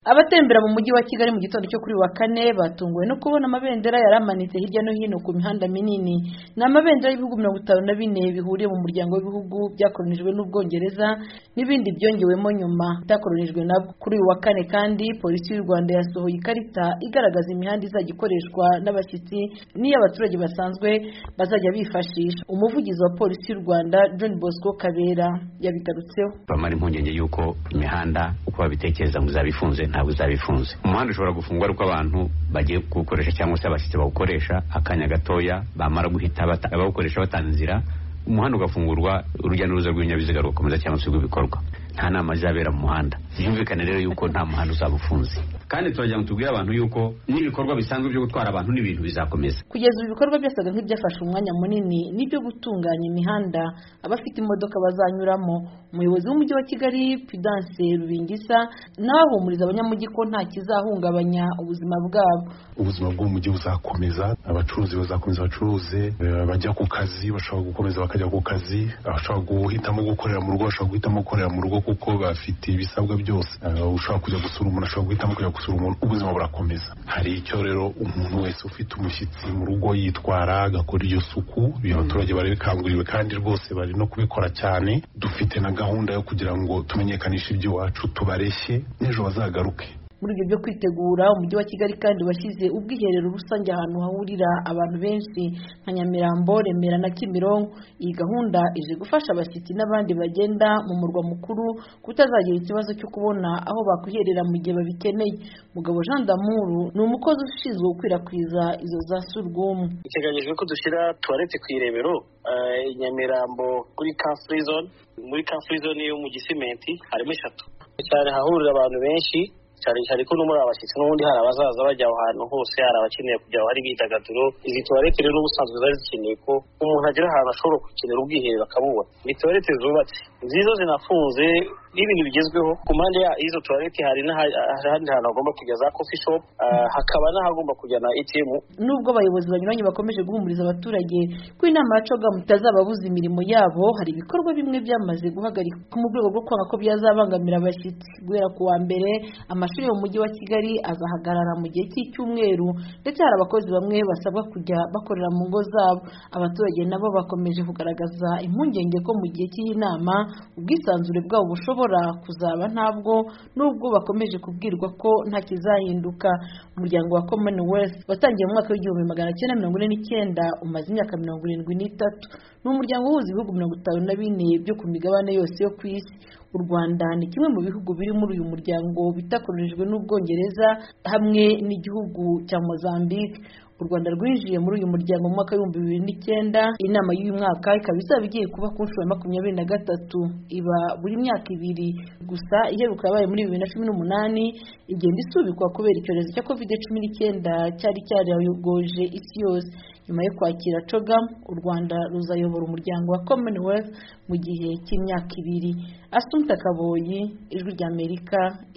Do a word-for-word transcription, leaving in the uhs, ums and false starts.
Abatembera mu mujyi wa Kigali mu gitondo cyo kuri wa kane batunguwe no kubona amabendera yaramanitse hirya no hino ku mihanda minini. Ni amabendera y'ibihugu mirongo itanu na bine bihuriye mu muryango w'ibihugu byakolonijwe n'Ubwongereza n'ibindi byongewemo nyuma byakolonijwe nabwo. Kuri uyu wa kane kandi polisi y'u Rwanda yasohoye ikarita igaragaza imihanda izajya ikoreshwa n'abashyitsi n'iy'abaturage basanzwe bazajya bifashisha. Umuvugizi wa polisi y'u Rwanda John Bosco Kabera yabigarutseho. Bamara impungenge yuko imihanda uko babitekereza ngo izabifunze ntabwo zabifunze. Umuhanda ushobora gufungwa ariko abantu bagiye gukoresha cyangwa se abashyitsi bawukoresha akanya gatoya bamara guhita bawukoresha batanzira, umuhanda ugafungurwa urujya n'uruza rw'ibinyabiziga rukomeza cyangwa se rw'ibikorwa. Nta nama zabera mu muhanda. Byumvikane rero yuko nta muhanda uzabufunze. Kandi turajya ngo tubwire abantu yuko n'ibikorwa bisanzwe byo gutwara abantu n'ibintu bizakomeza. Kugeza ubu ibikorwa byasaga nk'ibyafashe umwanya munini n'ibyo gutunganya imihanda abafite imodoka bazanyuramo. Umuyobozi w'umujyi wa Kigali Prudence Rubingisa nawe ahumuriza abanyamujyi ko nta kizahungabanya ubuzima bwabo. Ubuzima bw'umujyi buzakomeza, abacuruzi bazakomeza bacuruze, bajya ku kazi bashobora gukomeza bakajya ku kazi, abashobora guhitamo gukorera mu rugo bashobora guhitamo gukorera mu rugo kuko bafite ibisabwa byose. Ushobora kujya gusura umuntu ashobora guhitamo kujya gusura umuntu, ubuzima burakomeza. Hari icyo rero umuntu wese ufite umushyitsi mu rugo yitwara agakora iyo suku, abaturage bari bikanguriwe kandi rwose bari no kubikora cyane. Dufite na gahunda yo kugira ngo tumenyekanishe iby'iwacu tubareshye n'ejo bazagaruke. Muri ibyo byo kwitegura umujyi wa Kigali kandi washyize ubwiherero rusange ahantu hahurira abantu benshi nka Nyamirambo, Remera na Kimironko. Iyi gahunda ije gufasha abashyitsi n'abandi bagenda mu murwa mukuru kutazagira ikibazo cyo kubona aho bakwiherera mu gihe babikeneye. Mugabo Jean Damour ni umukozi ushinzwe gukwirakwiza izo za surwumwe. Iteganyijwe ko dushyira toilette ku Irebero, i Nyamirambo kuri car free zone, muri car free zone yo mu Gisimenti harimo eshatu cyane hahurira abantu benshi cyane cyane ko no muri abashyitsi n'ubundi hari abazaza bajya aho hantu hose, hari abakeneye kujya aho hari bidagaduro. Izi toilette rero ubusanzwe zari zikeneye ko umuntu agera ahantu ashobora gukenera ubwiherero akabubona. Ni toilette zubatse nziza zinafunze n'ibintu bigezweho. Ku mpande y'izo toilette hari n'ahandi hantu hagomba kujya za coffee shop, hakaba n'ahagomba kujya na A T M. Nubwo abayobozi banyuranye bakomeje guhumuriza abaturage ko inama ya CHOGM itazababuza imirimo yabo, hari ibikorwa bimwe byamaze guhagarikwa mu rwego rwo kwanga ko byazabangamira abashyitsi. Guhera ku wa mbere amashuri yo mu mujyi wa Kigali azahagarara mu gihe cy'icyumweru, ndetse hari abakozi bamwe basabwa kujya bakorera mu ngo zabo. Abaturage nabo bakomeje kugaragaza impungenge ko mu gihe cy'iyi nama ubwisanzure bwabo bushobora kuzaba ntabwo, nubwo bakomeje kubwirwa ko nta kizahinduka. Umuryango wa Commonwealth watangiye mu mwaka w'igihumbi magana cyenda mirongo ine n'icyenda umaze imyaka mirongo irindwi n'itatu. Ni umuryango uhuza ibihugu mirongo itanu na bine byo ku migabane yose yo ku isi. U Rwanda ni kimwe mu bihugu biri muri uyu muryango bitakolonijwe n'Ubwongereza hamwe n'igihugu cya Mozambique. U Rwanda rwinjiye muri uyu muryango mu mwaka w'ibihumbi bibiri n'icyenda. Inama y'uyu mwaka ikaba izaba igiye kuba ku nshuro ya makumyabiri na gatatu, iba buri myaka ibiri gusa. Iheruka yabaye muri bibiri na cumi n'umunani, igenda isubikwa kubera icyorezo cya covid cumi n'icyenda cyari cyarayogoje isi yose. Nyuma yo kwakira CHOGM, u Rwanda ruzayobora umuryango wa Commonwealth mu gihe cy'imyaka ibiri. Assumpta Kaboyi, Ijwi ry'Amerika.